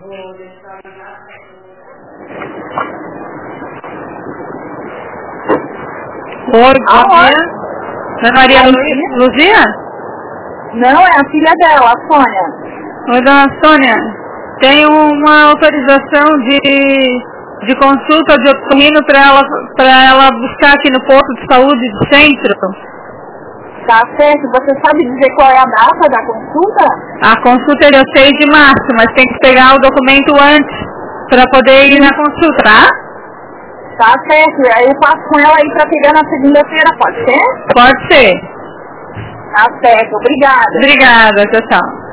Oi, bom dia. Dona Maria Luzia? Não, é a filha dela, a Sônia. Oi, dona Sônia. Tem uma autorização de consulta de otorrino para ela buscar aqui no posto de saúde do centro. Tá certo. Você sabe dizer qual é a data da consulta? A consulta é dia 6 de março, mas tem que pegar o documento antes para poder ir na consulta, tá? Tá certo. Aí eu passo com ela aí para pegar na segunda-feira, pode ser? Pode ser. Tá certo. Obrigada. Obrigada, tchau, tchau.